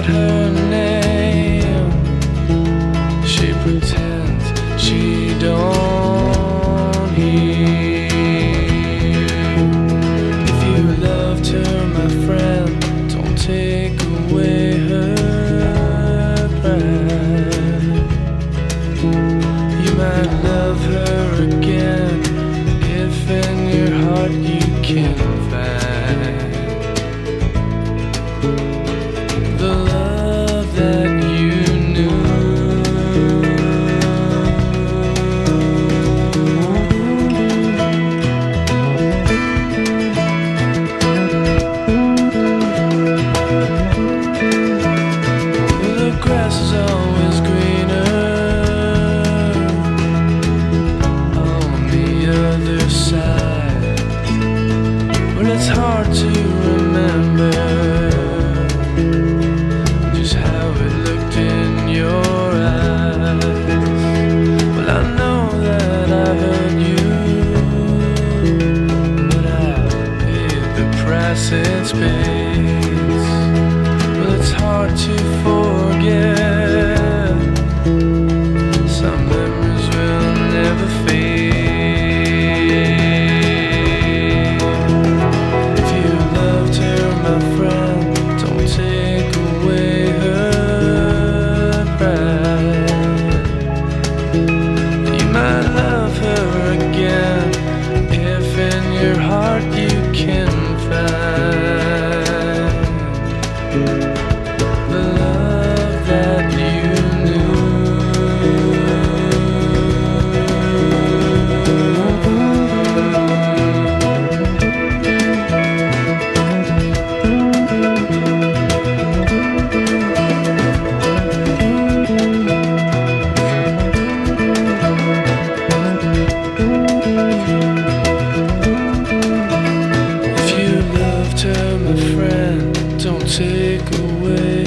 out her name. She pretends she don't hear. If you loved her, my friend, don't take away her pride. You might love her again if in your heart you can find the love that you knew. The grass is always greener on the other side. Well, it's hard to remember just how it looked in your eyes. Well, I know that I hurt you, but I paid the price in space. Well, it's hard to forget. Some memories will never fade. If you loved her, my friend, don't take away her pride. You might love her again if in your heart you can find the love that you knew. If you loved her, my friend, don't take away